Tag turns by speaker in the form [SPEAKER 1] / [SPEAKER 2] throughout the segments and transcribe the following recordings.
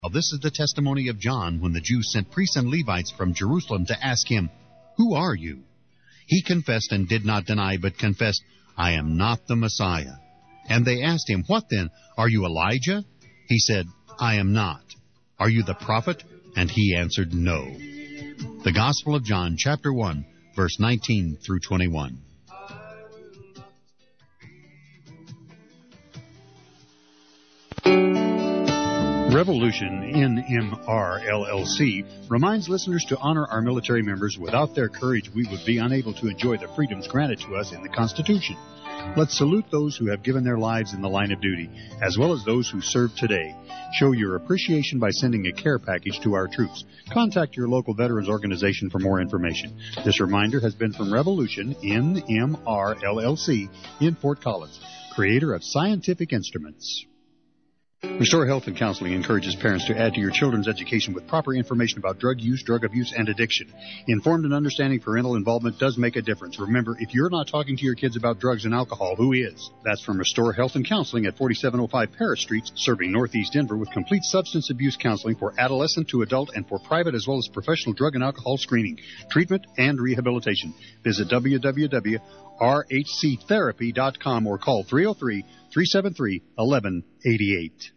[SPEAKER 1] Well, this is the testimony of John when the Jews sent priests and Levites from Jerusalem to ask him, "Who are you?" He confessed and did not deny, but confessed, "I am not the Messiah." And they asked him, "What then? Are you Elijah?" He said, "I am not." "Are you the prophet?" And he answered, "No." The Gospel of John, chapter 1, verse 19 through 21. Revolution NMR LLC reminds listeners to honor our military members. Without their courage, we would be unable to enjoy the freedoms granted to us in the Constitution. Let's salute those who have given their lives in the line of duty, as well as those who serve today. Show your appreciation by sending a care package to our troops. Contact your local veterans organization for more information. This reminder has been from Revolution NMR LLC in Fort Collins, creator of Scientific Instruments. Restore Health and Counseling encourages parents to add to your children's education with proper information about drug use, drug abuse, and addiction. Informed and understanding parental involvement does make a difference. Remember, if you're not talking to your kids about drugs and alcohol, who is? That's from Restore Health and Counseling at 4705 Paris Street, serving Northeast Denver with complete substance abuse counseling for adolescent to adult and for private as well as professional drug and alcohol screening, treatment, and rehabilitation. Visit www.rhctherapy.com or call 303-373-1188.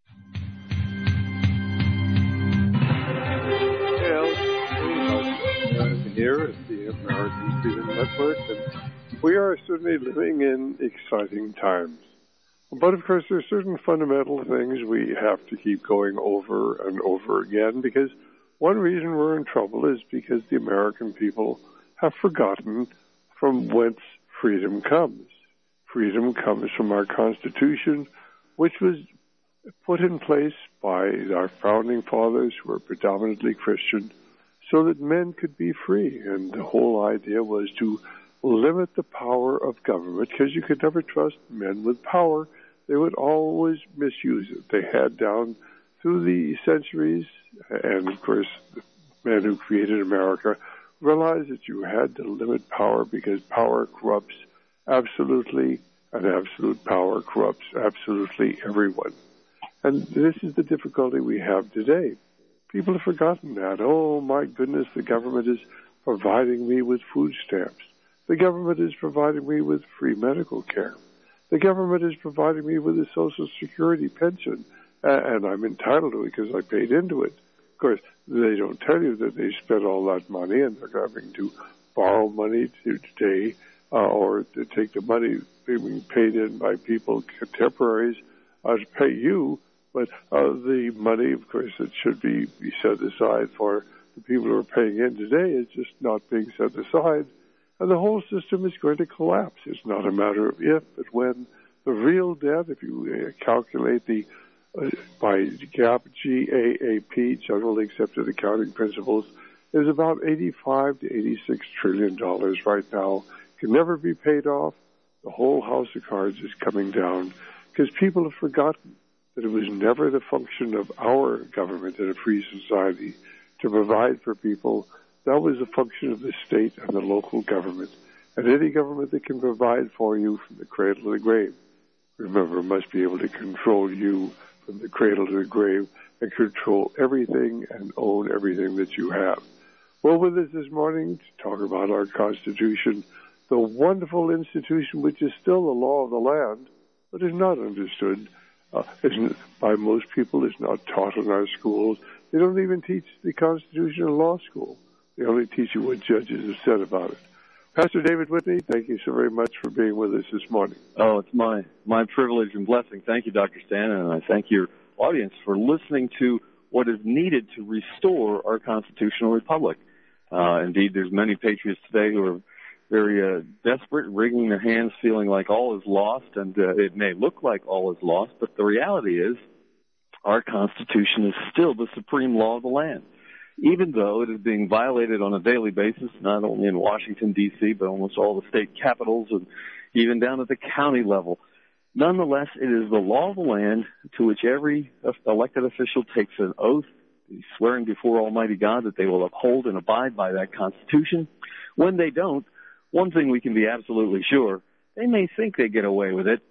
[SPEAKER 2] Here at the American Freedom Network, and we are certainly living in exciting times. But of course, there are certain fundamental things we have to keep going over and over again, because one reason we're in trouble is because the American people have forgotten from whence freedom comes. Freedom comes from our Constitution, which was put in place by our founding fathers, who were predominantly Christian, so that men could be free. And the whole idea was to limit the power of government, because you could never trust men with power. They would always misuse it. They had down through the centuries, and of course the men who created America realized that you had to limit power because power corrupts absolutely, and absolute power corrupts absolutely everyone. And this is the difficulty we have today. People have forgotten that. Oh, my goodness, the government is providing me with food stamps. The government is providing me with free medical care. The government is providing me with a Social Security pension, and I'm entitled to it because I paid into it. Of course, they don't tell you that they spent all that money and they're having to borrow money today or to take the money being paid in by people, contemporaries, to pay you. But the money, of course, that should be set aside for the people who are paying in today is just not being set aside. And the whole system is going to collapse. It's not a matter of if, but when. The real debt, if you calculate the by GAAP, Generally Accepted Accounting Principles, is about $85 to $86 trillion right now. Can never be paid off. The whole house of cards is coming down because people have forgotten that it was never the function of our government in a free society to provide for people. That was the function of the state and the local government. And any government that can provide for you from the cradle to the grave, remember, must be able to control you from the cradle to the grave and control everything and own everything that you have. Well, with us this morning to talk about our Constitution, the wonderful institution which is still the law of the land, but is not understood by most people, is not taught in our schools. They don't even teach the Constitution in law school. They only teach you what judges have said about it. Pastor David Whitney, thank you so very much for being with us this morning.
[SPEAKER 3] Oh, it's my privilege and blessing. Thank you, Dr. Stan, and I thank your audience for listening to what is needed to restore our constitutional republic. Indeed, there's many patriots today who are very desperate, wringing their hands, feeling like all is lost, and it may look like all is lost, but the reality is our Constitution is still the supreme law of the land, even though it is being violated on a daily basis, not only in Washington, D.C., but almost all the state capitals and even down at the county level. Nonetheless, it is the law of the land to which every elected official takes an oath, swearing before Almighty God that they will uphold and abide by that Constitution. When they don't, one thing we can be absolutely sure, they may think they get away with it,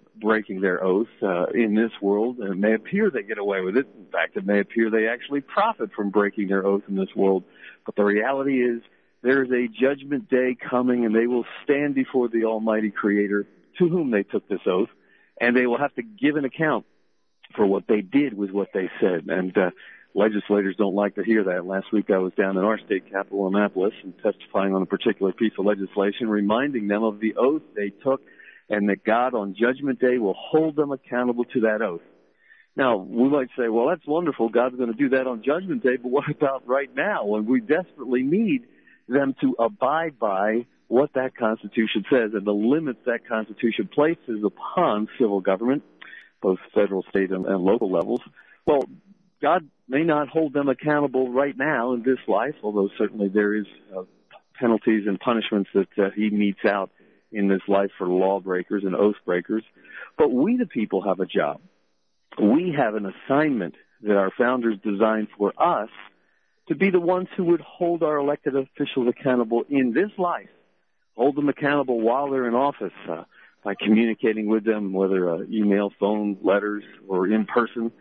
[SPEAKER 3] breaking their oath in this world, and it may appear they get away with it. In fact, it may appear they actually profit from breaking their oath in this world. But the reality is there is a judgment day coming, and they will stand before the Almighty Creator to whom they took this oath, and they will have to give an account for what they did with what they said. And legislators don't like to hear that. Last week I was down in our state capital, Annapolis, and testifying on a particular piece of legislation, reminding them of the oath they took and that God on Judgment Day will hold them accountable to that oath. Now, we might say, well, that's wonderful. God's going to do that on Judgment Day, but what about right now when we desperately need them to abide by what that Constitution says and the limits that Constitution places upon civil government, both federal, state, and local levels? Well, God may not hold them accountable right now in this life, although certainly there is penalties and punishments that he metes out in this life for lawbreakers and oath breakers. But we, the people, have a job. We have an assignment that our founders designed for us to be the ones who would hold our elected officials accountable in this life, hold them accountable while they're in office by communicating with them, whether email, phone, letters, or in person.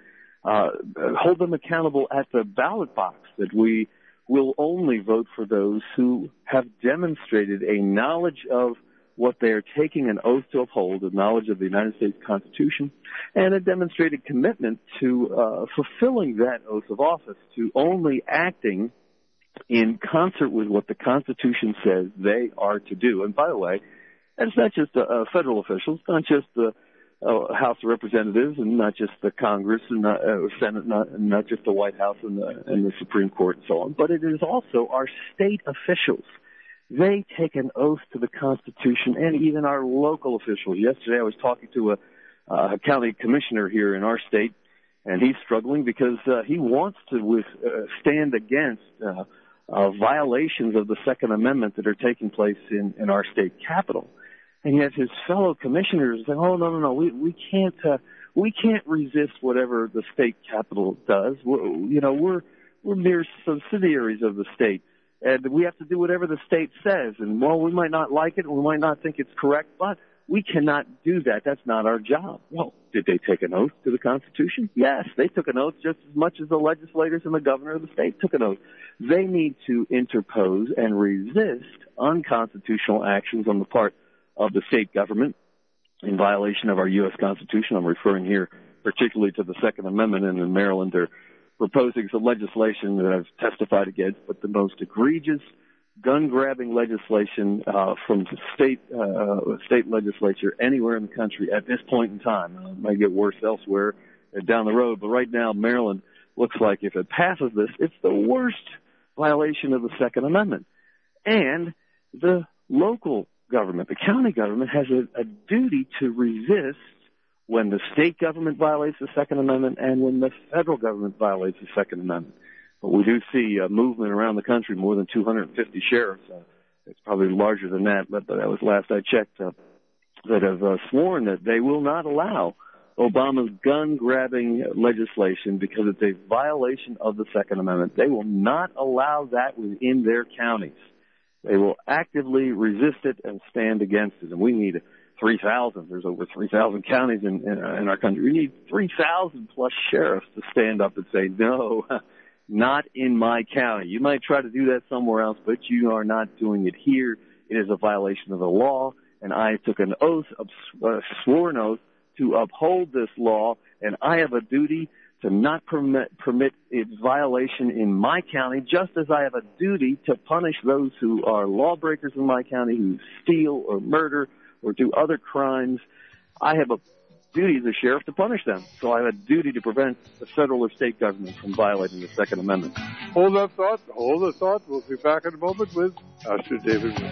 [SPEAKER 3] Hold them accountable at the ballot box, that we will only vote for those who have demonstrated a knowledge of what they are taking an oath to uphold, a knowledge of the United States Constitution, and a demonstrated commitment to fulfilling that oath of office, to only acting in concert with what the Constitution says they are to do. And by the way, it's not just federal officials, not just the House of Representatives, and not just the Congress and Senate, not just the White House and the Supreme Court and so on, but it is also our state officials. They take an oath to the Constitution, and even our local officials. Yesterday I was talking to a county commissioner here in our state, and he's struggling because he wants to stand against violations of the Second Amendment that are taking place in our state capitol. And yet his fellow commissioners say, "Oh, no, we can't resist whatever the state capitol does. We're mere subsidiaries of the state, and we have to do whatever the state says. And well, we might not like it, and we might not think it's correct, but we cannot do that. That's not our job." Well, did they take an oath to the Constitution? Yes, they took an oath just as much as the legislators and the governor of the state took an oath. They need to interpose and resist unconstitutional actions on the part of the state government in violation of our U.S. Constitution. I'm referring here particularly to the Second Amendment, and in Maryland they're proposing some legislation that I've testified against, but the most egregious gun-grabbing legislation from the state legislature anywhere in the country at this point in time. It might get worse elsewhere down the road, but right now Maryland looks like if it passes this, it's the worst violation of the Second Amendment. And the local government, the county government, has a duty to resist when the state government violates the Second Amendment and when the federal government violates the Second Amendment. But we do see a movement around the country, more than 250 sheriffs. It's probably larger than that, but that was last I checked, that have sworn that they will not allow Obama's gun-grabbing legislation because it's a violation of the Second Amendment. They will not allow that within their counties. They will actively resist it and stand against it. And we need 3,000. There's over 3,000 counties in our country. We need 3,000 plus sheriffs to stand up and say, no, not in my county. You might try to do that somewhere else, but you are not doing it here. It is a violation of the law, and I took an oath, a sworn oath, to uphold this law, and I have a duty to not permit its violation in my county, just as I have a duty to punish those who are lawbreakers in my county, who steal or murder or do other crimes. I have a duty as a sheriff to punish them. So I have a duty to prevent the federal or state government from violating the Second Amendment.
[SPEAKER 2] Hold that thought. We'll be back in a moment with Pastor David Wood.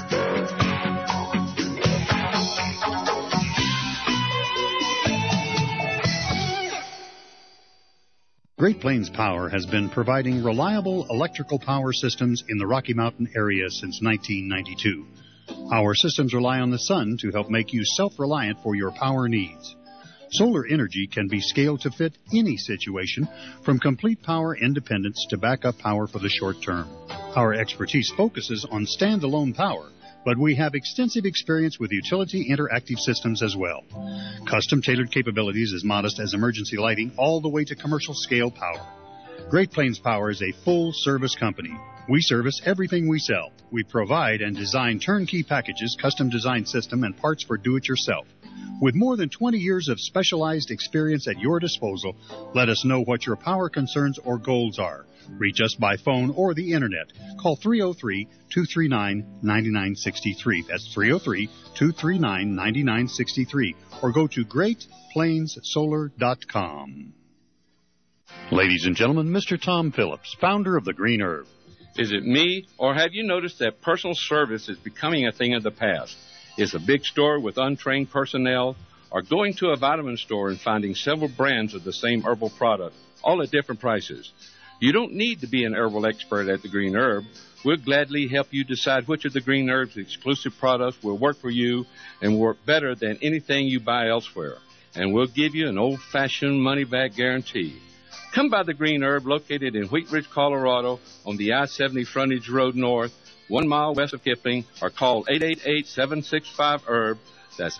[SPEAKER 1] Great Plains Power has been providing reliable electrical power systems in the Rocky Mountain area since 1992. Our systems rely on the sun to help make you self-reliant for your power needs. Solar energy can be scaled to fit any situation, from complete power independence to backup power for the short term. Our expertise focuses on standalone power, but we have extensive experience with utility interactive systems as well. Custom-tailored capabilities as modest as emergency lighting all the way to commercial-scale power. Great Plains Power is a full-service company. We service everything we sell. We provide and design turnkey packages, custom-designed system, and parts for do-it-yourself. With more than 20 years of specialized experience at your disposal, let us know what your power concerns or goals are. Reach us by phone or the Internet. Call 303-239-9963. That's 303-239-9963. Or go to GreatPlainsSolar.com. Ladies and gentlemen, Mr. Tom Phillips, founder of the Green Herb.
[SPEAKER 4] Is it me, or have you noticed that personal service is becoming a thing of the past? Is a big store with untrained personnel, or going to a vitamin store and finding several brands of the same herbal product, all at different prices? You don't need to be an herbal expert at the Green Herb. We'll gladly help you decide which of the Green Herb's exclusive products will work for you and work better than anything you buy elsewhere. And we'll give you an old-fashioned money-back guarantee. Come by the Green Herb, located in Wheat Ridge, Colorado, on the I-70 frontage road north, 1 mile west of Kipling, or call 888-765-HERB. That's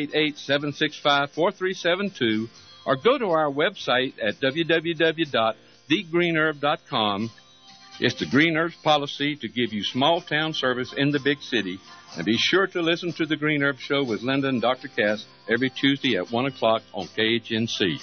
[SPEAKER 4] 888-765-4372. Or go to our website at www.thegreenherb.com. It's the Green Herb's policy to give you small-town service in the big city. And be sure to listen to the Green Herb Show with Linda and Dr. Cass every Tuesday at 1 o'clock on KHNC.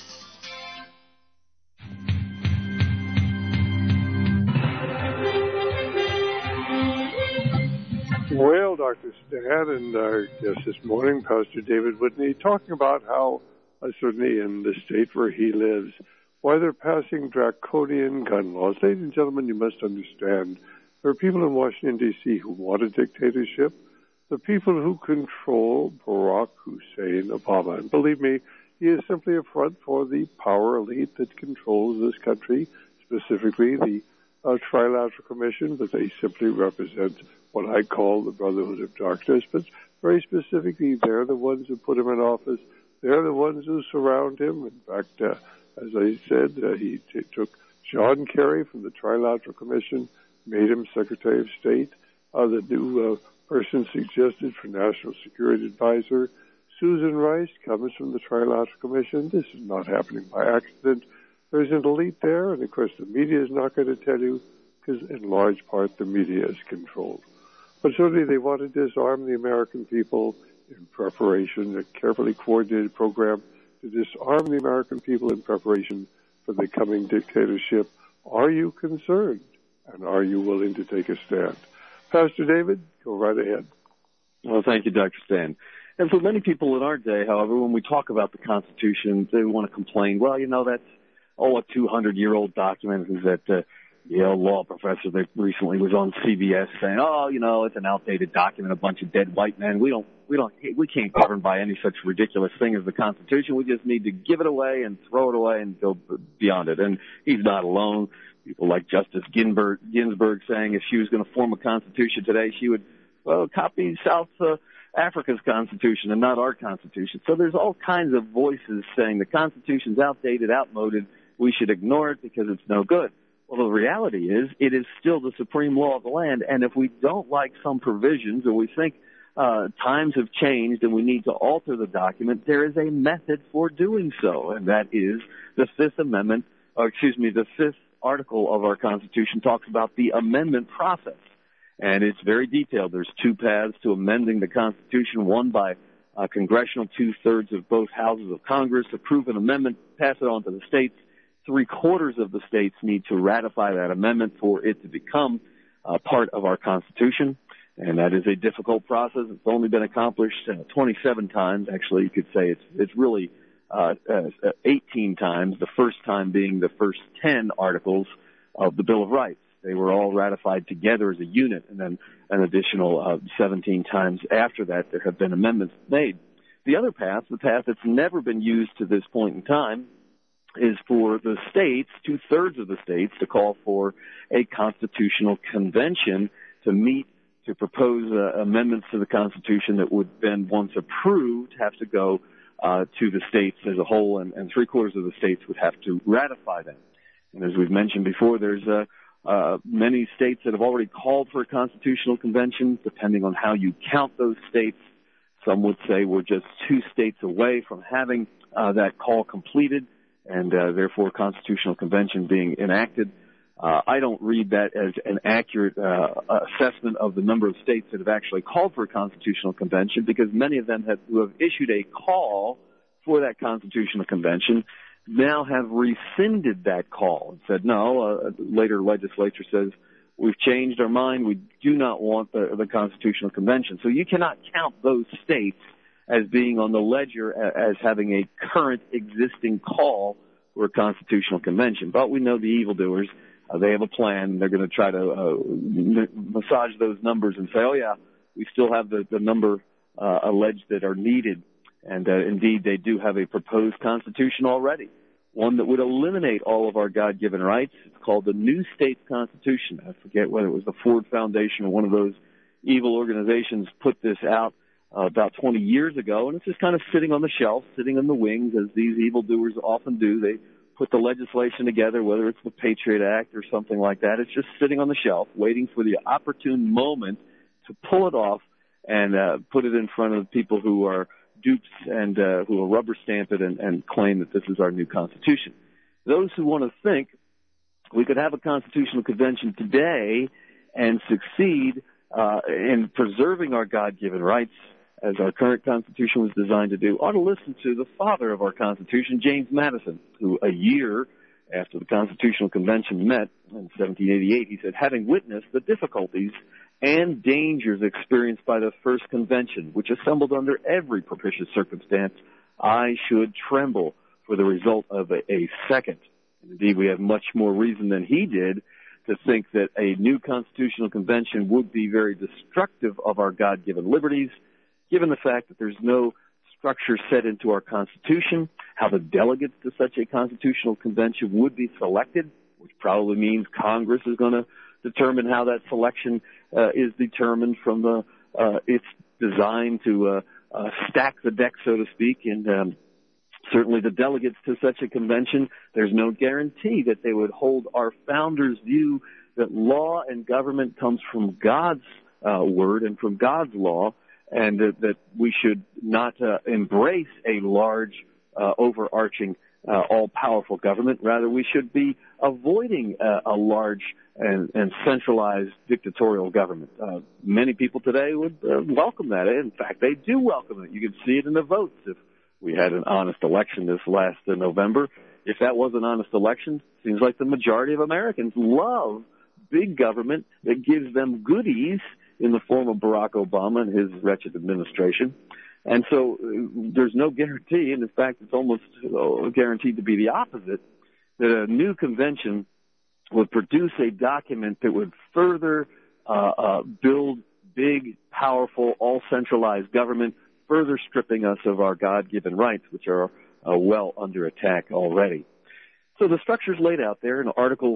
[SPEAKER 2] Well, Dr. Stan and our guest this morning, Pastor David Whitney, talking about how, certainly in the state where he lives, why they're passing draconian gun laws. Ladies and gentlemen, you must understand, there are people in Washington, D.C. who want a dictatorship. The people who control Barack Hussein Obama. And believe me, he is simply a front for the power elite that controls this country, specifically the Trilateral Commission, but they simply represent what I call the Brotherhood of Darkness. But very specifically, they're the ones who put him in office. They're the ones who surround him. In fact, as I said, he took John Kerry from the Trilateral Commission, made him Secretary of State. The new person suggested for National Security Advisor, Susan Rice, comes from the Trilateral Commission. This is not happening by accident. There's an elite there, and of course the media is not going to tell you, because in large part the media is controlled. But certainly they want to disarm the American people in preparation, a carefully coordinated program to disarm the American people in preparation for the coming dictatorship. Are you concerned? And are you willing to take a stand? Pastor David, go right ahead.
[SPEAKER 3] Well, thank you, Dr. Stan. And for many people in our day, however, when we talk about the Constitution, they want to complain, well, you know, that's, a 200-year-old document. Is that Yale law professor that recently was on CBS saying, oh, you know, it's an outdated document, a bunch of dead white men. We can't govern by any such ridiculous thing as the Constitution. We just need to give it away and throw it away and go beyond it. And he's not alone. People like Justice Ginsburg saying if she was going to form a constitution today, she would copy South Africa's constitution and not our constitution. So there's all kinds of voices saying the Constitution's outdated, outmoded. We should ignore it because it's no good. Well, the reality is it is still the supreme law of the land, and if we don't like some provisions or we think times have changed and we need to alter the document, there is a method for doing so, and that is the Fifth article of our Constitution talks about the amendment process, and it's very detailed. There's two paths to amending the Constitution, one by congressional two-thirds of both houses of Congress, approve an amendment, pass it on to the states. 3/4 of the states need to ratify that amendment for it to become part of our Constitution, and that is a difficult process. It's only been accomplished 27 times. Actually, you could say it's really 18 times, the first time being the first 10 articles of the Bill of Rights. They were all ratified together as a unit, and then an additional 17 times after that there have been amendments made. The other path, the path that's never been used to this point in time, is for the states, 2/3 of the states, to call for a constitutional convention to meet to propose amendments to the Constitution that would then, once approved, have to go to the states as a whole, and 3/4 of the states would have to ratify them. And as we've mentioned before, there's many states that have already called for a constitutional convention, depending on how you count those states. Some would say we're just 2 states away from having that call completed and therefore constitutional convention being enacted. I don't read that as an accurate assessment of the number of states that have actually called for a constitutional convention, because many of them who have issued a call for that constitutional convention now have rescinded that call and said, no, later legislature says, we've changed our mind. We do not want the constitutional convention. So you cannot count those states as being on the ledger as having a current existing call for a constitutional convention. But we know the evildoers. They have a plan. They're going to try to massage those numbers and say, oh, yeah, we still have the number alleged that are needed. And indeed, they do have a proposed constitution already, one that would eliminate all of our God-given rights. It's called the New States Constitution. I forget whether it was the Ford Foundation or one of those evil organizations put this out about 20 years ago, and it's just kind of sitting on the shelf, sitting in the wings, as these evildoers often do. They put the legislation together, whether it's the Patriot Act or something like that. It's just sitting on the shelf, waiting for the opportune moment to pull it off and put it in front of people who are dupes and who will rubber stamp it and claim that this is our new Constitution. Those who want to think we could have a constitutional convention today and succeed in preserving our God-given rights, as our current Constitution was designed to do, ought to listen to the father of our Constitution, James Madison, who a year after the Constitutional Convention met in 1788, he said, having witnessed the difficulties and dangers experienced by the first convention, which assembled under every propitious circumstance, I should tremble for the result of a second. Indeed, we have much more reason than he did to think that a new constitutional convention would be very destructive of our God-given liberties, given the fact that there's no structure set into our Constitution, how the delegates to such a constitutional convention would be selected, which probably means Congress is going to determine how that selection is determined from the it's designed to stack the deck, so to speak, and certainly the delegates to such a convention, there's no guarantee that they would hold our founders' view that law and government comes from God's word and from God's law, and that we should not embrace a large, overarching, all-powerful government. Rather, we should be avoiding a large and centralized dictatorial government. Many people today would welcome that. In fact, they do welcome it. You can see it in the votes. If we had an honest election this last November, if that was an honest election, it seems like the majority of Americans love big government that gives them goodies in the form of Barack Obama and his wretched administration. And so there's no guarantee, and in fact it's almost guaranteed to be the opposite, that a new convention would produce a document that would further build big, powerful, all-centralized government, further stripping us of our God-given rights, which are well under attack already. So the structure's laid out there in Article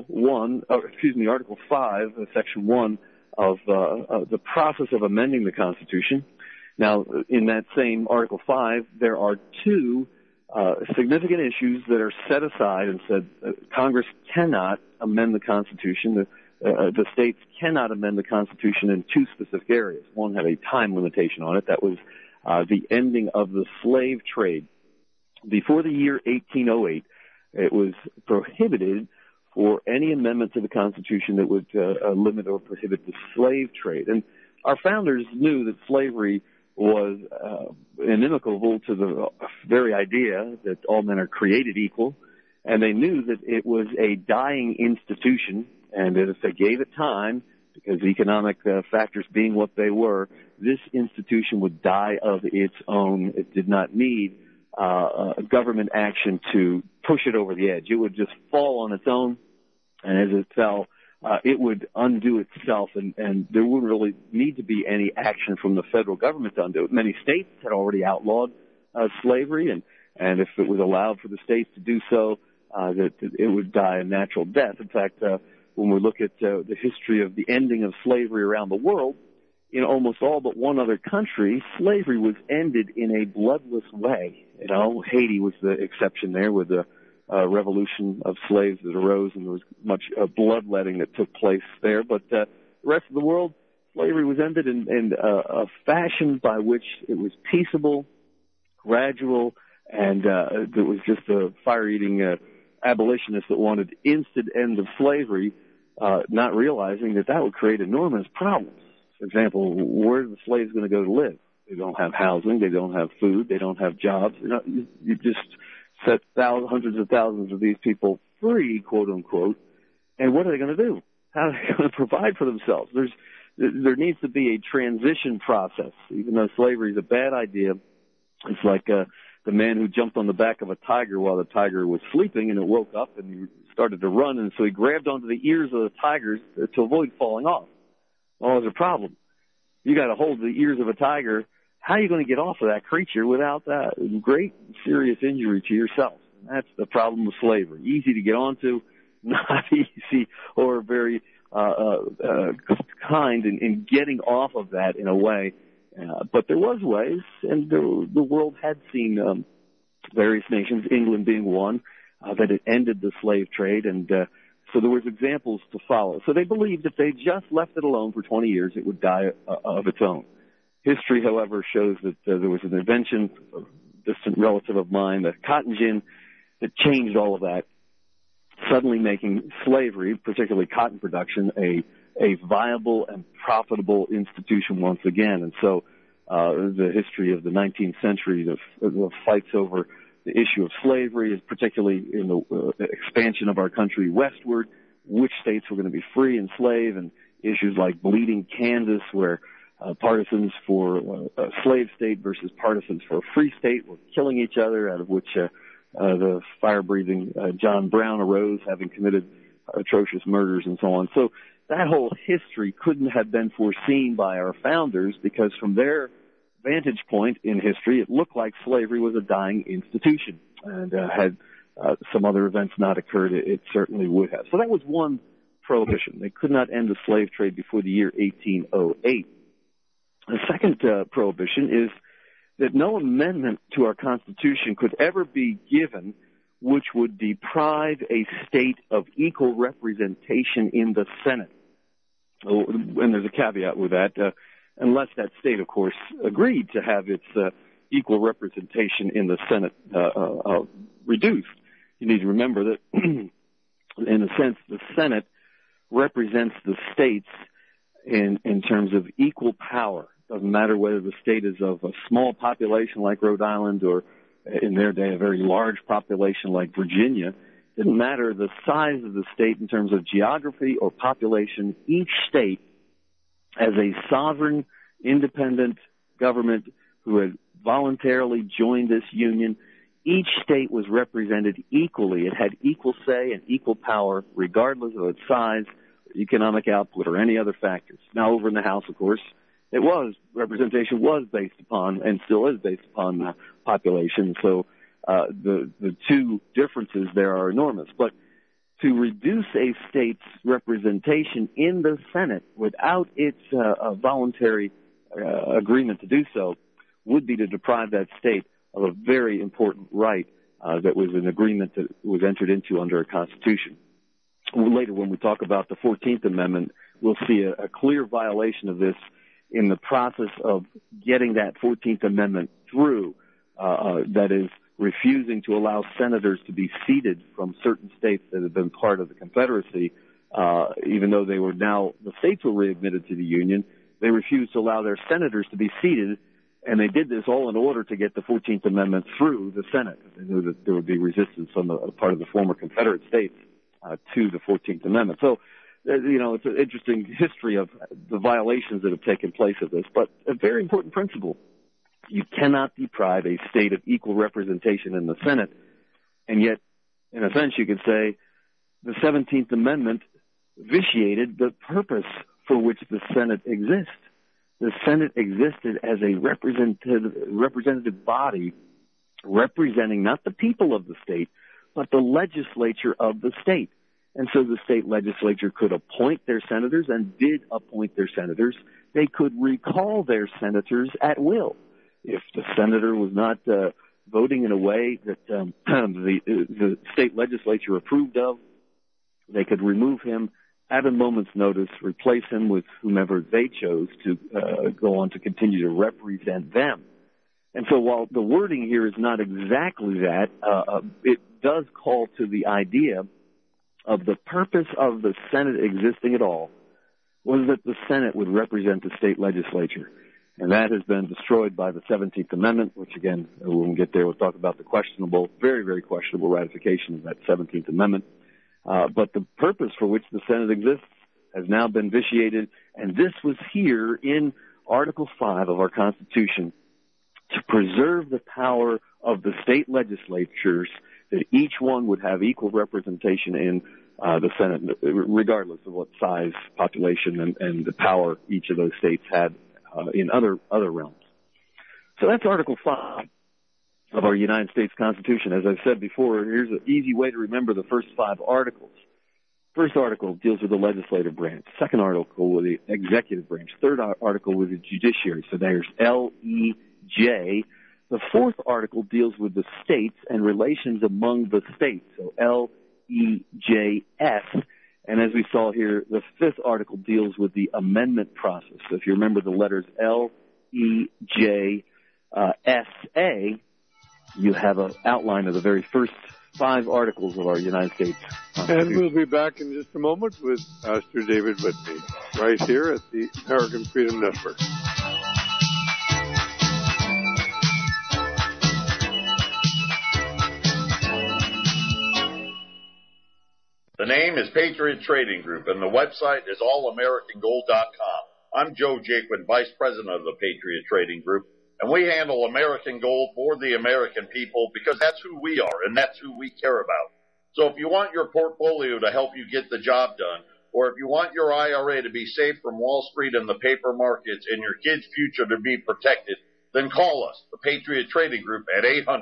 [SPEAKER 3] 5, Section 1 of the process of amending the Constitution. Now, in that same Article 5, there are two significant issues that are set aside and said Congress cannot amend the Constitution. The states cannot amend the Constitution in two specific areas. One had a time limitation on it. That was the ending of the slave trade. Before the year 1808, it was prohibited for any amendment to the Constitution that would limit or prohibit the slave trade. And our founders knew that slavery was inimical to the very idea that all men are created equal, and they knew that it was a dying institution, and that if they gave it time, because economic factors being what they were, this institution would die of its own. It did not need government action to push it over the edge. It would just fall on its own, and as it fell, it would undo itself, and there wouldn't really need to be any action from the federal government to undo it. Many states had already outlawed slavery, and if it was allowed for the states to do so, that it would die a natural death. In fact, when we look at the history of the ending of slavery around the world, in almost all but one other country, slavery was ended in a bloodless way. You know, Haiti was the exception there with the revolution of slaves that arose, and there was much bloodletting that took place there. But the rest of the world, slavery was ended in a fashion by which it was peaceable, gradual, and it was just a fire-eating abolitionists that wanted instant end of slavery, not realizing that would create enormous problems. For example, where are the slaves going to go to live? They don't have housing, they don't have food, they don't have jobs. You just set hundreds of thousands of these people free, quote unquote, and what are they going to do? How are they going to provide for themselves? There needs to be a transition process. Even though slavery is a bad idea, it's like the man who jumped on the back of a tiger while the tiger was sleeping, and it woke up and he started to run, and so he grabbed onto the ears of the tigers to avoid falling off. Well, there's a problem. You got to hold the ears of a tiger. How are you going to get off of that creature without that great serious injury to yourself? That's the problem with slavery. Easy to get onto, not easy or very kind in getting off of that in a way. But there was ways, and the world had seen various nations, England being one, that it ended the slave trade, and so there was examples to follow. So they believed if they just left it alone for 20 years, it would die of its own. History, however, shows that there was an invention, a distant relative of mine, the cotton gin, that changed all of that, suddenly making slavery, particularly cotton production, a viable and profitable institution once again. And so the history of the 19th century, the fights over the issue of slavery, is particularly in the expansion of our country westward, which states were going to be free and slave, and issues like Bleeding Kansas, where partisans for a slave state versus partisans for a free state were killing each other, out of which the fire-breathing John Brown arose, having committed atrocious murders and so on. So that whole history couldn't have been foreseen by our founders, because from their vantage point in history, it looked like slavery was a dying institution. And had some other events not occurred, it certainly would have. So that was one prohibition. They could not end the slave trade before the year 1808. The second prohibition is that no amendment to our Constitution could ever be given which would deprive a state of equal representation in the Senate. Oh, and there's a caveat with that, unless that state, of course, agreed to have its equal representation in the Senate reduced. You need to remember that, in a sense, the Senate represents the states in terms of equal power. Doesn't matter whether the state is of a small population like Rhode Island, or in their day a very large population like Virginia. Didn't matter the size of the state in terms of geography or population. Each state, as a sovereign, independent government who had voluntarily joined this union, each state was represented equally. It had equal say and equal power, regardless of its size, economic output, or any other factors. Now, over in the House, of course, representation was based upon, and still is based upon, population. So the two differences there are enormous. But to reduce a state's representation in the Senate without its voluntary agreement to do so would be to deprive that state of a very important right that was an agreement that was entered into under a Constitution. Later, when we talk about the 14th Amendment, we'll see a clear violation of this in the process of getting that 14th Amendment through, that is, refusing to allow senators to be seated from certain states that had been part of the Confederacy, even though they were now, the states were readmitted to the Union. They refused to allow their senators to be seated, and they did this all in order to get the 14th Amendment through the Senate. They knew that there would be resistance on the part of the former Confederate states to the 14th Amendment. So, it's an interesting history of the violations that have taken place of this, but a very important principle. You cannot deprive a state of equal representation in the Senate, and yet, in a sense, you could say the 17th Amendment vitiated the purpose for which the Senate exists. The Senate existed as a representative body representing not the people of the state, but the legislature of the state. And so the state legislature could appoint their senators, and did appoint their senators. They could recall their senators at will. If the senator was not voting in a way that the state legislature approved of. They could remove him at a moment's notice, replace him with whomever they chose to go on to continue to represent them. And so while the wording here is not exactly that, it does call to the idea of the purpose of the Senate existing at all was that the Senate would represent the state legislature. And that has been destroyed by the 17th Amendment, which, again, when we get there, we'll talk about the questionable, very, very questionable ratification of that 17th Amendment. But the purpose for which the Senate exists has now been vitiated, and this was here in Article 5 of our Constitution to preserve the power of the state legislatures, that each one would have equal representation in the Senate, regardless of what size, population, and the power each of those states had in other realms. So that's Article 5 of our United States Constitution. As I've said before, here's an easy way to remember the first 5 articles. First article deals with the legislative branch. Second article with the executive branch. Third article with the judiciary. So there's L-E-J. The fourth article deals with the states and relations among the states. So L-E-J-S. And as we saw here, the fifth article deals with the amendment process. So if you remember the letters L-E-J-S-A, you have an outline of the very first 5 articles of our United States Constitution.
[SPEAKER 2] And we'll be back in just a moment with Pastor David Whitney, right here at the American Freedom Network.
[SPEAKER 5] The name is Patriot Trading Group, and the website is allamericangold.com. I'm Joe Jaquin, Vice President of the Patriot Trading Group, and we handle American gold for the American people because that's who we are and that's who we care about. So if you want your portfolio to help you get the job done, or if you want your IRA to be safe from Wall Street and the paper markets and your kids' future to be protected, then call us, the Patriot Trading Group, at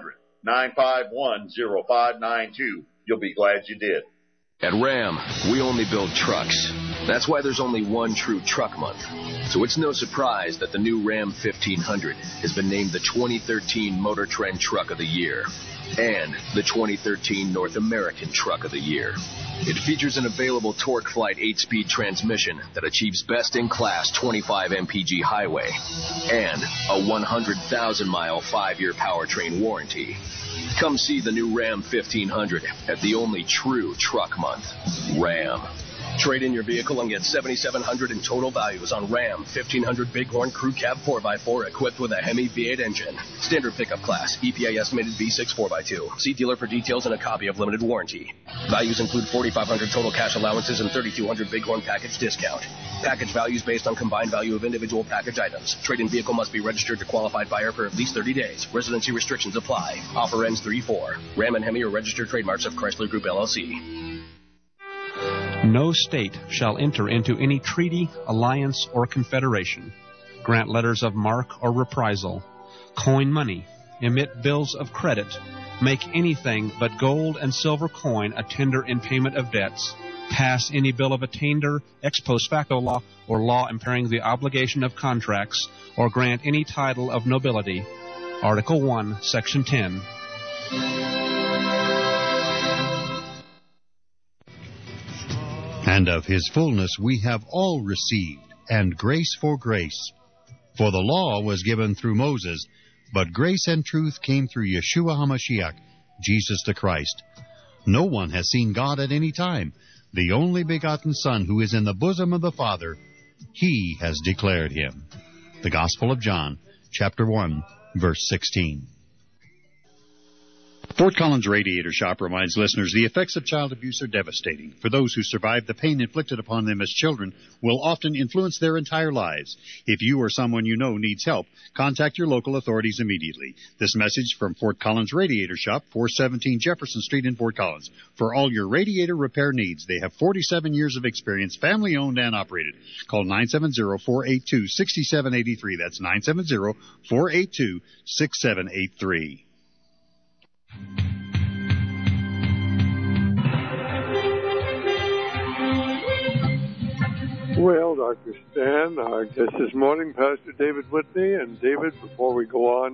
[SPEAKER 5] 800-951-0592. You'll be glad you did.
[SPEAKER 6] At Ram, we only build trucks. That's why there's only one true truck month. So it's no surprise that the new Ram 1500 has been named the 2013 Motor Trend Truck of the Year and the 2013 North American Truck of the Year. It features an available TorqueFlite 8-speed transmission that achieves best-in-class 25 mpg highway and a 100,000-mile 5-year powertrain warranty. Come see the new Ram 1500 at the only true truck month, Ram. Trade in your vehicle and get $7,700 in total values on Ram 1500 Bighorn Crew Cab 4x4 equipped with a Hemi V8 engine. Standard pickup class, EPA estimated V6 4x2. See dealer for details and a copy of limited warranty. Values include $4,500 total cash allowances and $3,200 Bighorn package discount. Package values based on combined value of individual package items. Trade-in vehicle must be registered to qualified buyer for at least 30 days. Residency restrictions apply. Offer ends 3/4. Ram and Hemi are registered trademarks of Chrysler Group, LLC.
[SPEAKER 7] No state shall enter into any treaty, alliance, or confederation, grant letters of marque or reprisal, coin money, emit bills of credit, make anything but gold and silver coin a tender in payment of debts, pass any bill of attainder, ex post facto law, or law impairing the obligation of contracts, or grant any title of nobility. Article 1, Section 10.
[SPEAKER 1] And of his fullness we have all received, and grace for grace. For the law was given through Moses, but grace and truth came through Yeshua HaMashiach, Jesus the Christ. No one has seen God at any time. The only begotten Son, who is in the bosom of the Father, He has declared Him. The Gospel of John, chapter 1, verse 16. Fort Collins Radiator Shop reminds listeners the effects of child abuse are devastating. For those who survive, the pain inflicted upon them as children will often influence their entire lives. If you or someone you know needs help, contact your local authorities immediately. This message from Fort Collins Radiator Shop, 417 Jefferson Street in Fort Collins. For all your radiator repair needs, they have 47 years of experience, family-owned and operated. Call 970-482-6783. That's 970-482-6783.
[SPEAKER 2] Well, Dr. Stan, our guest this morning, Pastor David Whitney. And David, before we go on,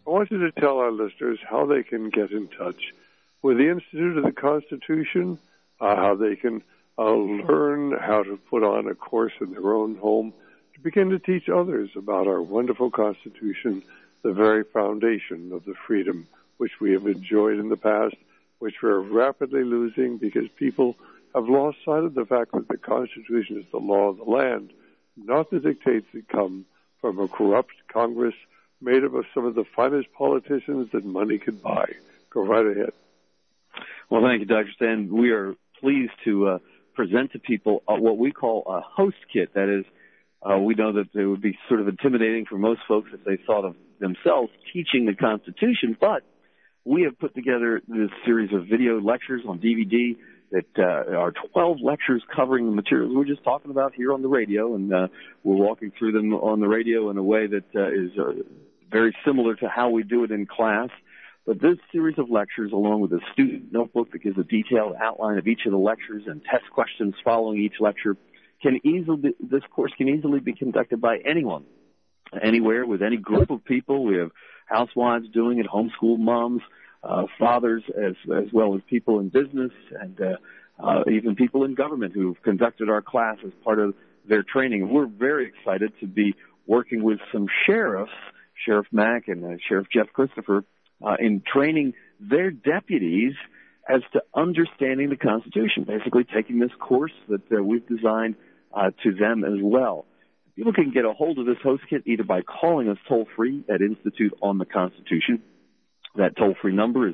[SPEAKER 2] I want you to tell our listeners how they can get in touch with the Institute of the Constitution, how they can learn how to put on a course in their own home to begin to teach others about our wonderful Constitution, the very foundation of the freedom which we have enjoyed in the past, which we're rapidly losing because people have lost sight of the fact that the Constitution is the law of the land, not the dictates that come from a corrupt Congress made up of some of the finest politicians that money could buy. Go right ahead.
[SPEAKER 3] Well, thank you, Dr. Stan. We are pleased to present to people what we call a host kit. That is, we know that it would be sort of intimidating for most folks if they thought of themselves teaching the Constitution, but we have put together this series of video lectures on DVD that are 12 lectures covering the materials we're just talking about here on the radio, and we're walking through them on the radio in a way that is very similar to how we do it in class. But this series of lectures, along with a student notebook that gives a detailed outline of each of the lectures and test questions following each lecture, this course can easily be conducted by anyone, anywhere, with any group of people. We have housewives doing it, homeschool moms, fathers, as well as people in business, and even people in government who've conducted our class as part of their training. We're very excited to be working with some sheriffs, Sheriff Mack and Sheriff Jeff Christopher, in training their deputies as to understanding the Constitution, basically taking this course that we've designed to them as well. People can get a hold of this host kit either by calling us toll-free at Institute on the Constitution. That toll-free number is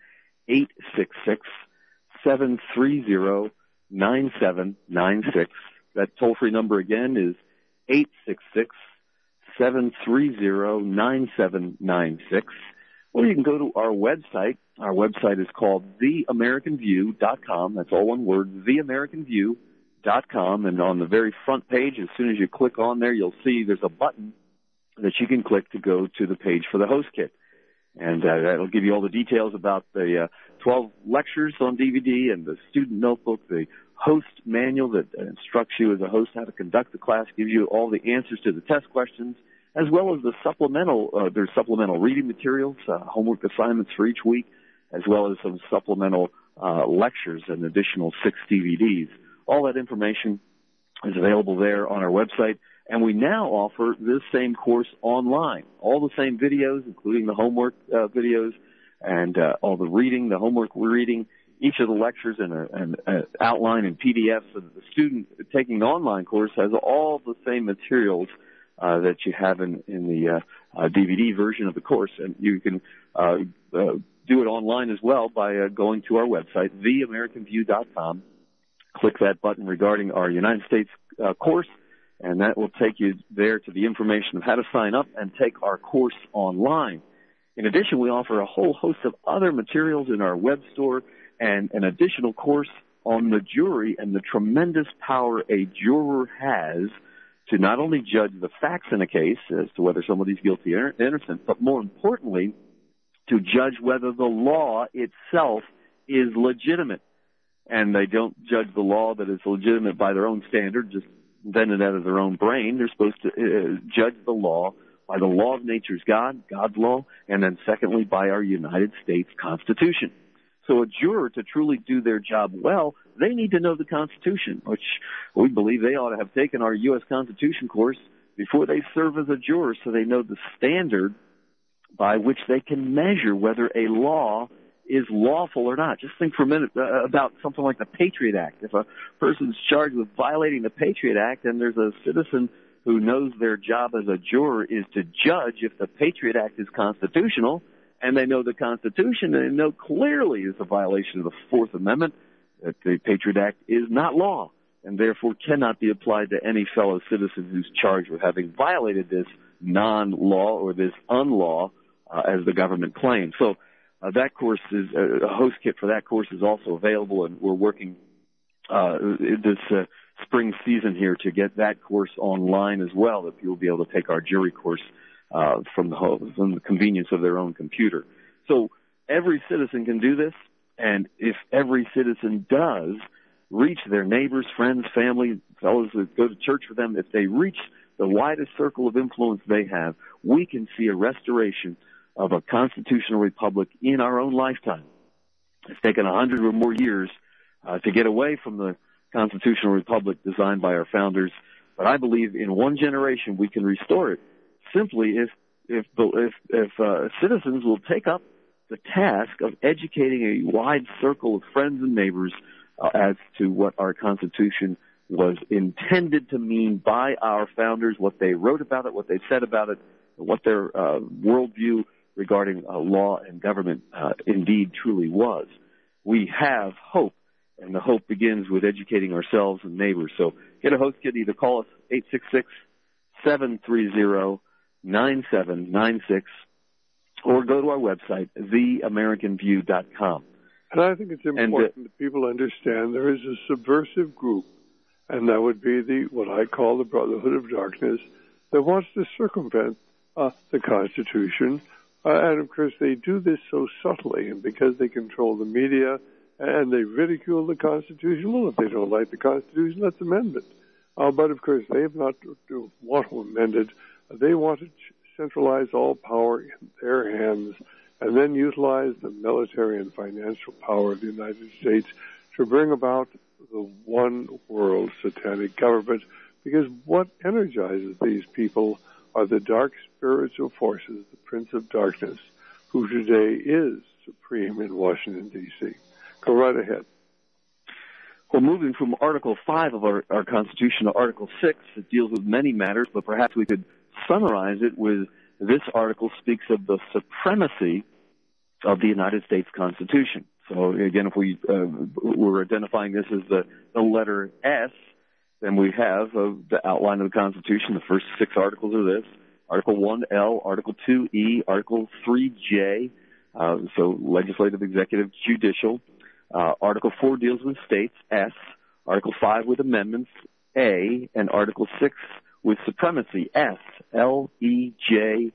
[SPEAKER 3] 1-866-730-9796. That toll-free number again is 866-730-9796. Or you can go to our website. Our website is called theamericanview.com. That's all one word, theamericanview.com. And on the very front page, as soon as you click on there, you'll see there's a button that you can click to go to the page for the host kit. And that'll give you all the details about the 12 lectures on DVD and the student notebook, the host manual that instructs you as a host how to conduct the class, gives you all the answers to the test questions, as well as the there's supplemental reading materials, homework assignments for each week, as well as some supplemental lectures and additional 6 DVDs. All that information is available there on our website. And we now offer this same course online. All the same videos, including the homework videos and all the reading, the homework we're reading, each of the lectures and an outline in PDF, so that the student taking the online course has all the same materials that you have in the DVD version of the course. And you can do it online as well by going to our website, theamericanview.com. Click that button regarding our United States course, and that will take you there to the information of how to sign up and take our course online. In addition, we offer a whole host of other materials in our web store and an additional course on the jury and the tremendous power a juror has to not only judge the facts in a case as to whether somebody's guilty or innocent, but more importantly, to judge whether the law itself is legitimate. And they don't judge the law that is legitimate by their own standard, just invented out of their own brain. They're supposed to judge the law by the law of nature's God, God's law, and then secondly by our United States Constitution. So a juror, to truly do their job well, they need to know the Constitution, which we believe they ought to have taken our U.S. Constitution course before they serve as a juror, so they know the standard by which they can measure whether a law is lawful or not. Just think for a minute about something like the Patriot Act. If a person's charged with violating the Patriot Act and there's a citizen who knows their job as a juror is to judge if the Patriot Act is constitutional, and they know the Constitution, and they know clearly it's a violation of the Fourth Amendment, that the Patriot Act is not law, and therefore cannot be applied to any fellow citizen who's charged with having violated this non-law or this unlaw, as the government claims. So that course is a host kit for that course is also available, and we're working this spring season here to get that course online as well, that people will be able to take our jury course from the convenience of their own computer. So every citizen can do this, and if every citizen does reach their neighbors, friends, family, fellows that go to church with them, if they reach the widest circle of influence they have, we can see a restoration of a constitutional republic in our own lifetime. It's taken 100 or more years to get away from the constitutional republic designed by our founders, but I believe in one generation we can restore it simply if citizens will take up the task of educating a wide circle of friends and neighbors as to what our Constitution was intended to mean by our founders, what they wrote about it, what they said about it, what their worldview regarding law and government indeed truly was. We have hope, and the hope begins with educating ourselves and neighbors. So get a host kit, either call us 866-730-9796 or go to our website, theamericanview.com.
[SPEAKER 2] And I think it's important that people understand there is a subversive group, and that would be what I call the Brotherhood of Darkness, that wants to circumvent the Constitution. And, of course, they do this so subtly, and because they control the media and they ridicule the Constitution, well, if they don't like the Constitution, let's amend it. But, of course, they have not want to amend it. They want to centralize all power in their hands and then utilize the military and financial power of the United States to bring about the one world satanic government, because what energizes these people are the dark spiritual forces, the Prince of Darkness, who today is supreme in Washington, D.C. Go right ahead.
[SPEAKER 3] Well, moving from Article 5 of our Constitution to Article 6, it deals with many matters, but perhaps we could summarize it with this article speaks of the supremacy of the United States Constitution. So, again, if we're identifying this as the letter S, then we have the outline of the Constitution. The first 6 articles are this: Article 1L, Article 2E, Article 3J, so legislative, executive, judicial. Article 4 deals with states, S. Article 5 with amendments, A. And Article 6 with supremacy, S. L-E-J-S-A-S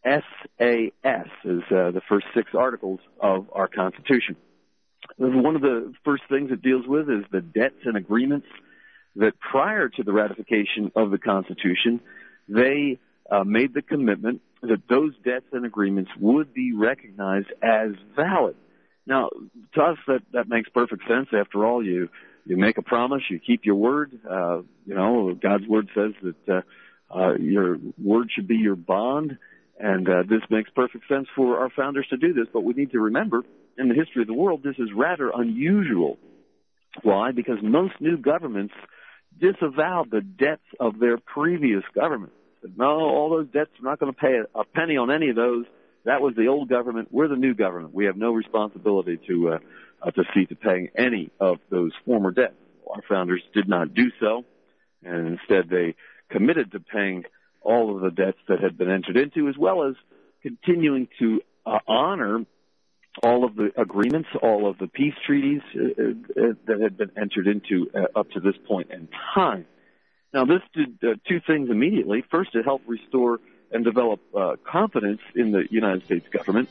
[SPEAKER 3] is the first 6 articles of our Constitution. One of the first things it deals with is the debts and agreements that prior to the ratification of the Constitution, they made the commitment that those debts and agreements would be recognized as valid. Now, to us, that makes perfect sense. After all, you make a promise, you keep your word. God's word says that your word should be your bond, and this makes perfect sense for our founders to do this. But we need to remember, in the history of the world, this is rather unusual. Why? Because most new governments disavowed the debts of their previous government. Said, no, all those debts, we're not going to pay a penny on any of those. That was the old government. We're the new government. We have no responsibility to see to paying any of those former debts. Our founders did not do so, and instead they committed to paying all of the debts that had been entered into, as well as continuing to honor all of the agreements, all of the peace treaties that had been entered into up to this point in time. Now, this did 2 things immediately. First, it helped restore and develop confidence in the United States government.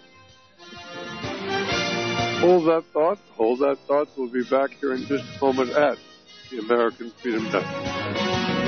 [SPEAKER 2] Hold that thought. We'll be back here in just a moment at the American Freedom Network.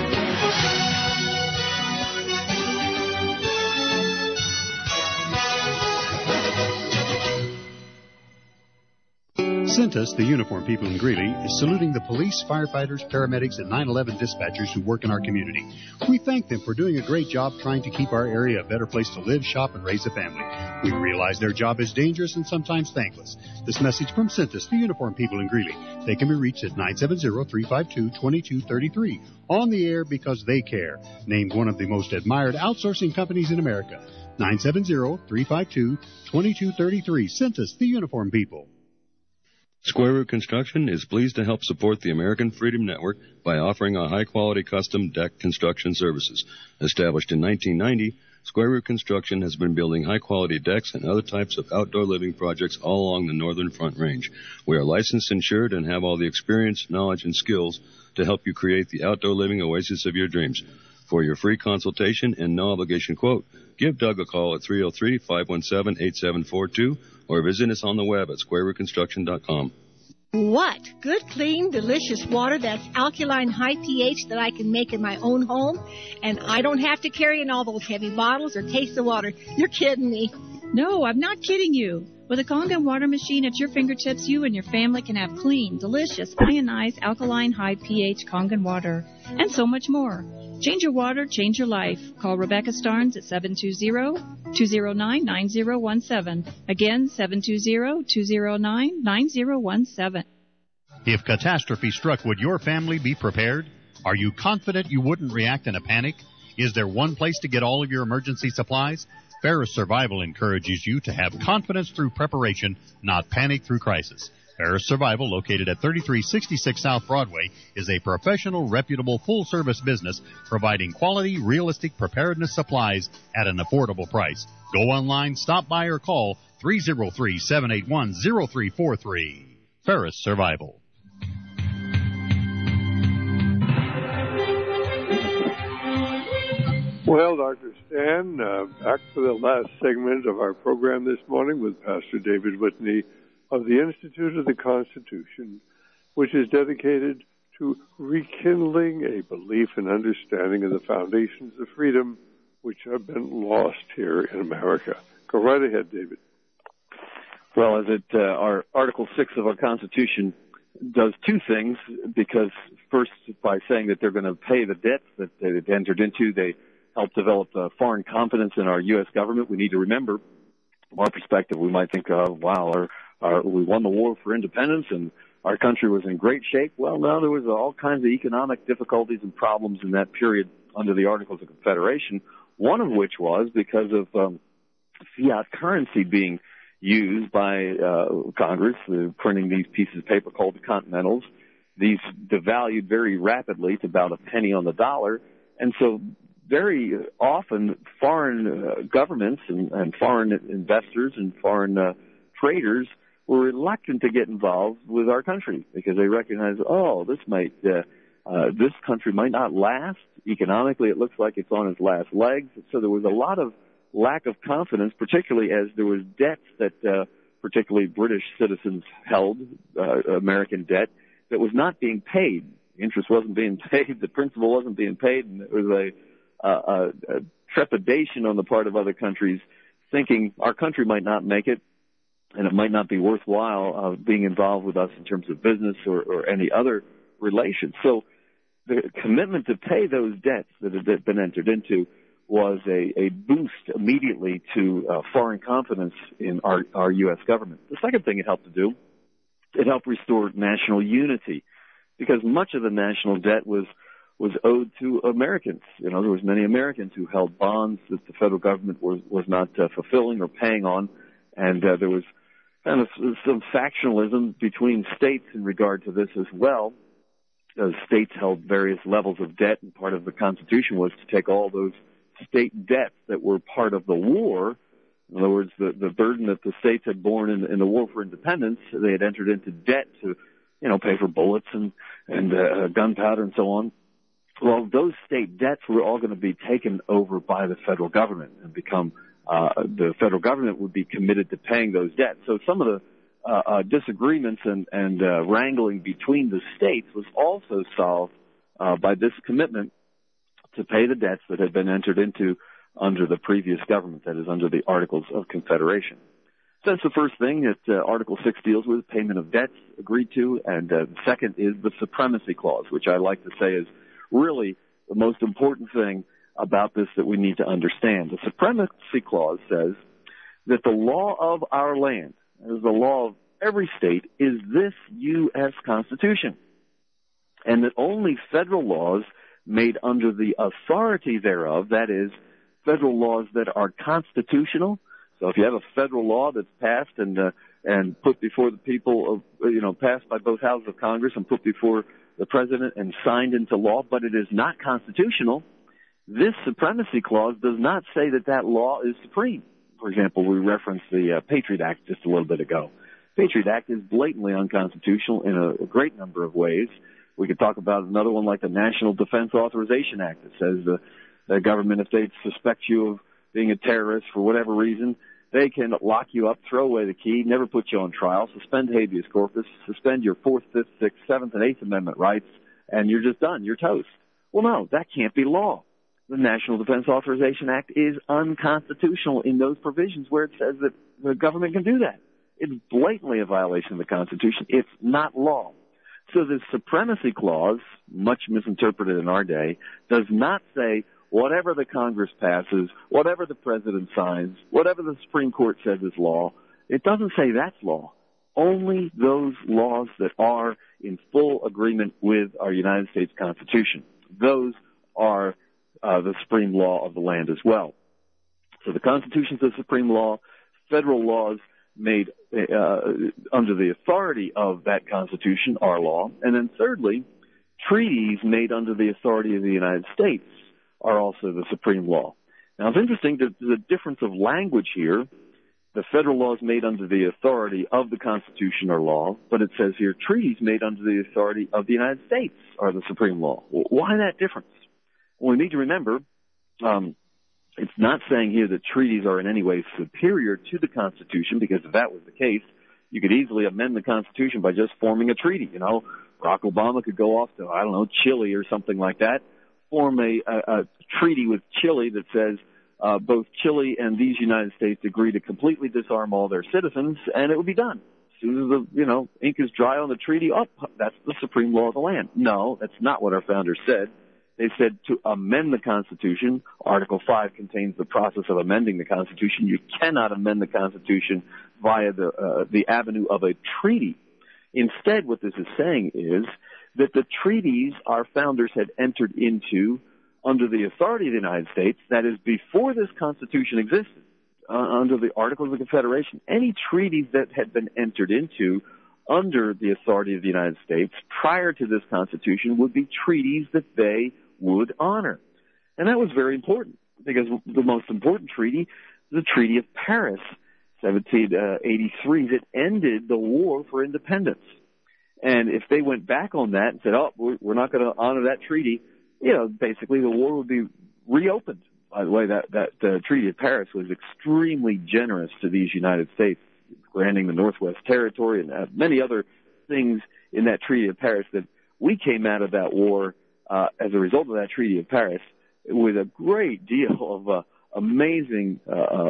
[SPEAKER 1] Cintas, the uniformed people in Greeley, is saluting the police, firefighters, paramedics, and 911 dispatchers who work in our community. We thank them for doing a great job trying to keep our area a better place to live, shop, and raise a family. We realize their job is dangerous and sometimes thankless. This message from Cintas, the uniformed people in Greeley. They can be reached at 970-352-2233. On the air because they care. Named one of the most admired outsourcing companies in America. 970-352-2233. Cintas, the uniformed people.
[SPEAKER 8] Square Root Construction is pleased to help support the American Freedom Network by offering a high-quality custom deck construction services. Established in 1990, Square Root Construction has been building high-quality decks and other types of outdoor living projects all along the Northern Front Range. We are licensed, insured, and have all the experience, knowledge, and skills to help you create the outdoor living oasis of your dreams. For your free consultation and no-obligation quote, give Doug a call at 303-517-8742 or visit us on the web at squarerootconstruction.com.
[SPEAKER 9] What? Good, clean, delicious water that's alkaline, high pH that I can make in my own home, and I don't have to carry in all those heavy bottles or taste the water. You're kidding me.
[SPEAKER 10] No, I'm not kidding you. With a Kangen water machine at your fingertips, you and your family can have clean, delicious, ionized, alkaline, high pH Kangen water, and so much more. Change your water, change your life. Call Rebecca Starnes at 720-209-9017. Again, 720-209-9017.
[SPEAKER 1] If catastrophe struck, would your family be prepared? Are you confident you wouldn't react in a panic? Is there one place to get all of your emergency supplies? Ferris Survival encourages you to have confidence through preparation, not panic through crisis. Ferris Survival, located at 3366 South Broadway, is a professional, reputable, full-service business providing quality, realistic preparedness supplies at an affordable price. Go online, stop by, or call 303-781-0343. Ferris Survival.
[SPEAKER 2] Well, Dr. Stan, back for the last segment of our program this morning with Pastor David Whitney of the Institute of the Constitution, which is dedicated to rekindling a belief and understanding of the foundations of freedom which have been lost here in America. Go right ahead, David.
[SPEAKER 3] Well, our Article 6 of our Constitution does two things, because first, by saying that they're going to pay the debts that they've entered into, they help develop foreign confidence in our U.S. government. We need to remember, from our perspective, we might think, wow, we won the war for independence and our country was in great shape. Well, no, there was all kinds of economic difficulties and problems in that period under the Articles of Confederation, one of which was because of fiat currency being used by Congress, printing these pieces of paper called the Continentals. These devalued very rapidly to about a penny on the dollar, and so very often foreign governments and foreign investors and foreign traders were reluctant to get involved with our country because they recognize, this country might not last. Economically, it looks like it's on its last legs. So there was a lot of lack of confidence, particularly as there was debts that particularly British citizens held, American debt, that was not being paid. Interest wasn't being paid. The principal wasn't being paid. And there was a trepidation on the part of other countries thinking our country might not make it and it might not be worthwhile being involved with us in terms of business or any other relations. So the commitment to pay those debts that had been entered into was a boost immediately to foreign confidence in our U.S. government. The second thing it helped to do, it helped restore national unity, because much of the national debt was owed to Americans. You know, there was many Americans who held bonds that the federal government was not fulfilling or paying on, and there was kind of some factionalism between states in regard to this as well. States held various levels of debt, and part of the Constitution was to take all those state debts that were part of the war. In other words, the burden that the states had borne in the war for independence, they had entered into debt to, pay for bullets and gunpowder and so on. Well, those state debts were all going to be taken over by the federal government and become the federal government would be committed to paying those debts. So some of the disagreements and wrangling between the states was also solved by this commitment to pay the debts that had been entered into under the previous government, that is, under the Articles of Confederation. So that's the first thing that Article 6 deals with, payment of debts agreed to, and the second is the Supremacy Clause, which I like to say is really the most important thing about this that we need to understand. The Supremacy Clause says that the law of our land, as the law of every state, is this U.S. Constitution, and that only federal laws made under the authority thereof, that is, federal laws that are constitutional. So if you have a federal law that's passed and put before the people, passed by both houses of Congress and put before the president and signed into law, but it is not constitutional, this Supremacy Clause does not say that that law is supreme. For example, we referenced the Patriot Act just a little bit ago. Patriot Act is blatantly unconstitutional in a great number of ways. We could talk about another one like the National Defense Authorization Act that says the government, if they suspect you of being a terrorist for whatever reason, they can lock you up, throw away the key, never put you on trial, suspend habeas corpus, suspend your 4th, 5th, 6th, 7th, and 8th Amendment rights, and you're just done. You're toast. Well, no, that can't be law.
[SPEAKER 11] the National Defense Authorization Act is unconstitutional in those provisions where it says that the government can do that. It's blatantly a violation of the Constitution. It's not law. So the Supremacy Clause, much misinterpreted in our day, does not say whatever the Congress passes, whatever the President signs, whatever the Supreme Court says is law. It doesn't say that's law. Only those laws that are in full agreement with our United States Constitution. Those are the supreme law of the land as well. So the Constitution is the supreme law. Federal laws made under the authority of that Constitution are law. And then thirdly, treaties made under the authority of the United States are also the supreme law. Now it's interesting that there's a difference of language here. The federal laws made under the authority of the Constitution are law, but it says here treaties made under the authority of the United States are the supreme law. Why that difference? Well, we need to remember it's not saying here that treaties are in any way superior to the Constitution, because if that was the case, you could easily amend the Constitution by just forming a treaty. You know, Barack Obama could go off to, I don't know, Chile or something like that, form a treaty with Chile that says both Chile and these United States agree to completely disarm all their citizens, and it would be done. As soon as the ink is dry on the treaty, that's the supreme law of the land. No, that's not what our founders said. They said to amend the Constitution. Article 5 contains the process of amending the Constitution. You cannot amend the Constitution via the avenue of a treaty. Instead, what this is saying is that the treaties our founders had entered into under the authority of the United States, that is, before this Constitution existed, under the Articles of Confederation, any treaties that had been entered into under the authority of the United States prior to this Constitution would be treaties that they would honor. And that was very important, because the most important treaty, the Treaty of Paris, 1783, that ended the war for independence. And if they went back on that and said, we're not going to honor that treaty, basically the war would be reopened. By the way, that Treaty of Paris was extremely generous to these United States, granting the Northwest Territory and many other things in that Treaty of Paris that we came out of that war as a result of that Treaty of Paris with a great deal of amazing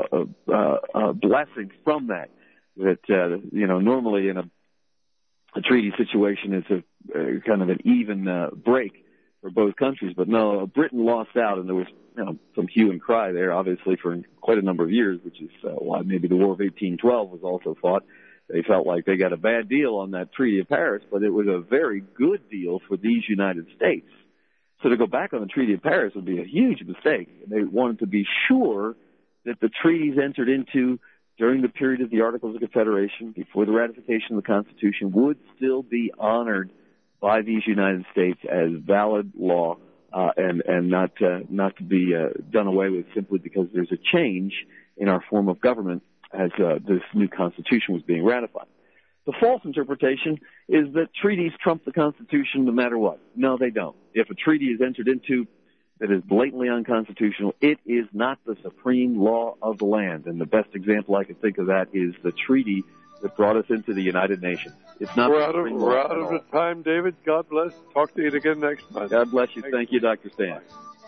[SPEAKER 11] blessings from that. Normally in a treaty situation it's a kind of an even break for both countries, but no, Britain lost out, and there was some hue and cry there, obviously, for quite a number of years, which is why maybe the War of 1812 was also fought. They felt like they got a bad deal on that Treaty of Paris, but it was a very good deal for these United States. So to go back on the Treaty of Paris would be a huge mistake. They wanted to be sure that the treaties entered into during the period of the Articles of Confederation, before the ratification of the Constitution, would still be honored by these United States as valid law, and not to be done away with simply because there's a change in our form of government as this new Constitution was being ratified. The false interpretation is that treaties trump the Constitution no matter what. No, they don't. If a treaty is entered into that is blatantly unconstitutional, it is not the supreme law of the land. And the best example I can think of that is the treaty that brought us into the United Nations. It's not.
[SPEAKER 2] We're out of the time, David. God bless. Talk to you again next month.
[SPEAKER 11] God bless you. Thank you, Dr. Stan.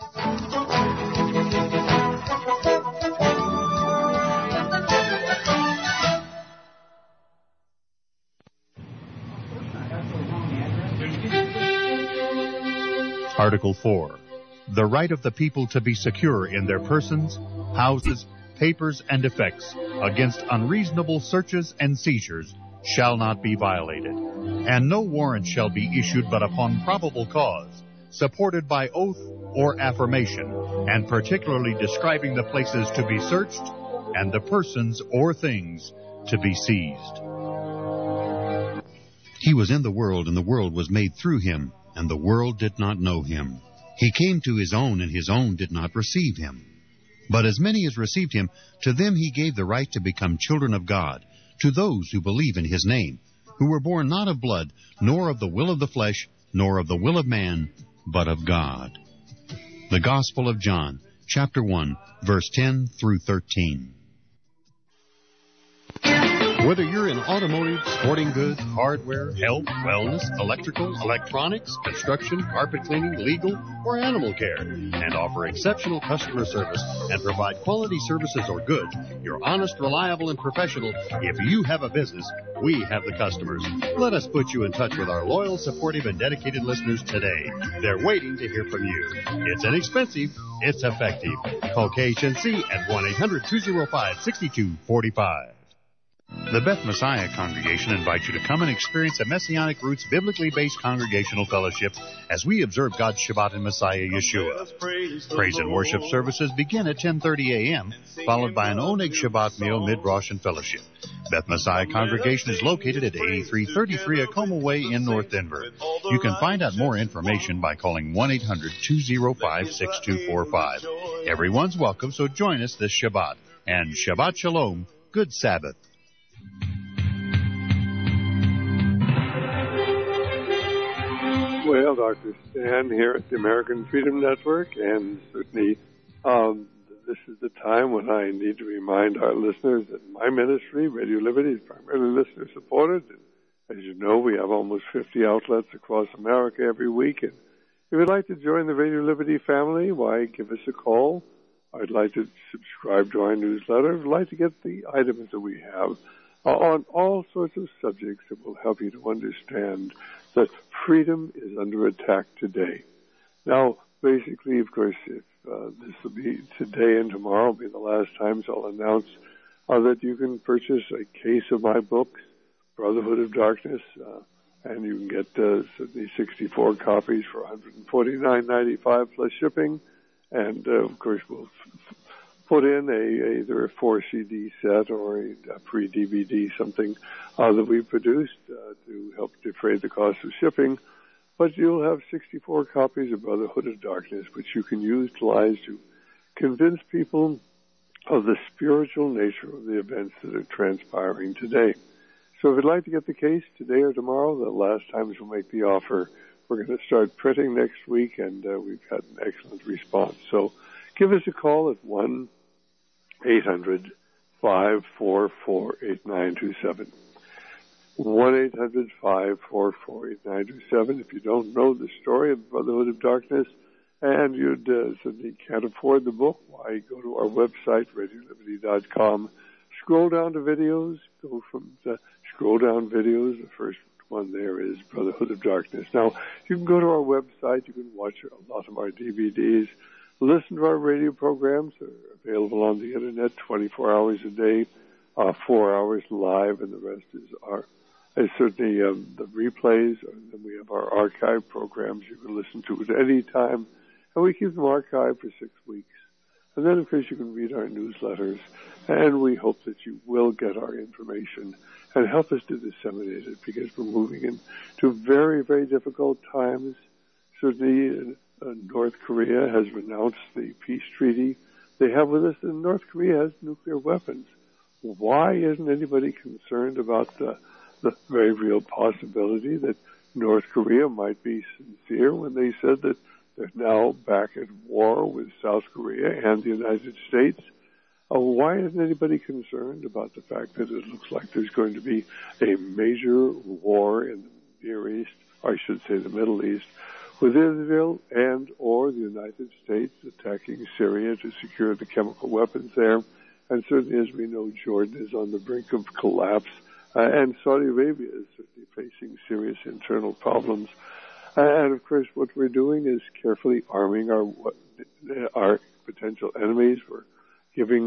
[SPEAKER 1] Article 4. The right of the people to be secure in their persons, houses, papers, and effects against unreasonable searches and seizures shall not be violated, and no warrant shall be issued but upon probable cause, supported by oath or affirmation, and particularly describing the places to be searched and the persons or things to be seized. He was in the world, and the world was made through him, and the world did not know him. He came to his own, and his own did not receive him. But as many as received him, to them he gave the right to become children of God, to those who believe in his name, who were born not of blood, nor of the will of the flesh, nor of the will of man, but of God. The Gospel of John, chapter 1, verse 10 through 13. Whether you're in automotive, sporting goods, hardware, health, wellness, electrical, electronics, construction, carpet cleaning, legal, or animal care, and offer exceptional customer service and provide quality services or goods, you're honest, reliable, and professional. If you have a business, we have the customers. Let us put you in touch with our loyal, supportive, and dedicated listeners today. They're waiting to hear from you. It's inexpensive. It's effective. Call KHNC at 1-800-205-6245. The Beth Messiah Congregation invites you to come and experience a Messianic Roots biblically based congregational fellowship as we observe God's Shabbat in Messiah Yeshua. Praise and worship services begin at 10:30 a.m., followed by an Oneg Shabbat meal, mid-Rosh, and fellowship. Beth Messiah Congregation is located at 8333 Acoma Way in North Denver. You can find out more information by calling 1-800-205-6245. Everyone's welcome, so join us this Shabbat. And Shabbat Shalom, good Sabbath.
[SPEAKER 2] Well, Dr. Stan here at the American Freedom Network, and certainly this is the time when I need to remind our listeners that my ministry, Radio Liberty, is primarily listener-supported. And as you know, we have almost 50 outlets across America every week. And if you'd like to join the Radio Liberty family, why, give us a call. I'd like to subscribe to our newsletter. I'd like to get the items that we have on all sorts of subjects that will help you to understand that freedom is under attack today. Now, basically, of course, if this will be today and tomorrow will be the last times I'll announce that you can purchase a case of my books, Brotherhood of Darkness, and you can get certainly 64 copies for $149.95 plus shipping. And, of course, we'll put in either a 4-CD set or a pre-DVD, something that we produced to help defray the cost of shipping. But you'll have 64 copies of Brotherhood of Darkness, which you can utilize to convince people of the spiritual nature of the events that are transpiring today. So if you'd like to get the case today or tomorrow, the last times we'll make the offer. We're going to start printing next week, and we've had an excellent response. So give us a call at 1-800-544-8927. 1-800-544-8927. If you don't know the story of Brotherhood of Darkness and you certainly can't afford the book, why go to our website, RadioLiberty.com. Scroll down to videos. Go from the scroll down videos. The first one there is Brotherhood of Darkness. Now, you can go to our website. You can watch a lot of our DVDs. Listen to our radio programs. They're available on the Internet 24 hours a day, 4 hours live, and the rest is certainly the replays. And then we have our archive programs you can listen to at any time. And we keep them archived for 6 weeks. And then, of course, you can read our newsletters. And we hope that you will get our information and help us to disseminate it, because we're moving into very, very difficult times. Certainly, North Korea has renounced the peace treaty they have with us, and North Korea has nuclear weapons. Why isn't anybody concerned about the very real possibility that North Korea might be sincere when they said that they're now back at war with South Korea and the United States? Why isn't anybody concerned about the fact that it looks like there's going to be a major war in the Near East, or I should say the Middle East, with Israel and or the United States attacking Syria to secure the chemical weapons there? And certainly, as we know, Jordan is on the brink of collapse, and Saudi Arabia is certainly facing serious internal problems. And, of course, what we're doing is carefully arming our potential enemies. We're giving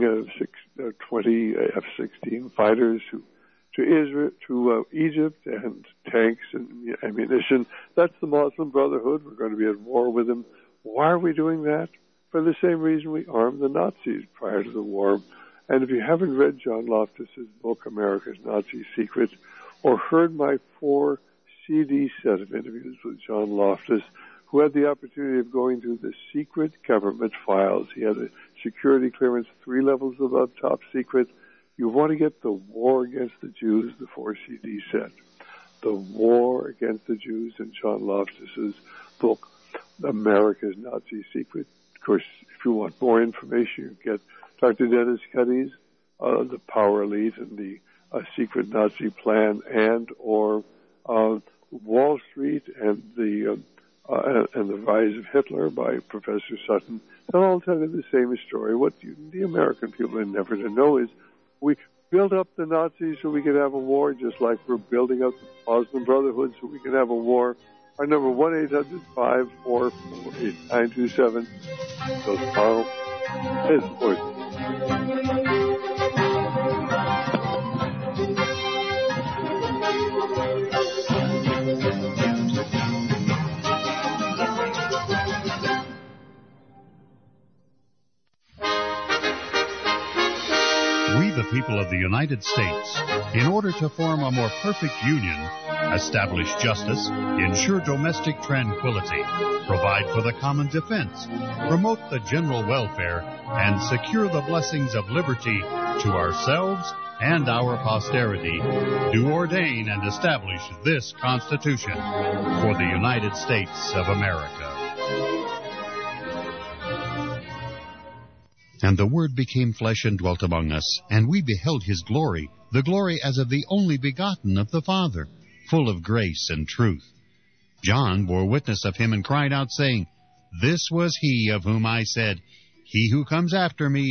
[SPEAKER 2] 20 F-16 fighters to Israel, to Egypt, and tanks and ammunition. That's the Muslim Brotherhood. We're going to be at war with them. Why are we doing that? For the same reason we armed the Nazis prior to the war. And if you haven't read John Loftus's book, America's Nazi Secret, or heard my 4-CD set of interviews with John Loftus, who had the opportunity of going through the secret government files. He had a security clearance 3 levels above top secret. You want to get The War Against the Jews, the 4-CD set. The War Against the Jews in John Loftus's book, America's Nazi Secret. Of course, if you want more information, you get Dr. Dennis Cuddy's The Power Elite and the a secret Nazi plan and or Wall Street and the Rise of Hitler by Professor Sutton, they'll all tell you the same story. What the American people are never to know is we built up the Nazis so we could have a war, just like we're building up the Muslim Brotherhood so we can have a war. Our number 1-800-544-8927. So tomorrow is voice.
[SPEAKER 1] We, the people of the United States, in order to form a more perfect union, establish justice, ensure domestic tranquility, provide for the common defense, promote the general welfare, and secure the blessings of liberty to ourselves and our posterity, do ordain and establish this Constitution for the United States of America. And the Word became flesh and dwelt among us, and we beheld his glory, the glory as of the only begotten of the Father, full of grace and truth. John bore witness of him and cried out, saying, This was he of whom I said, He who comes after me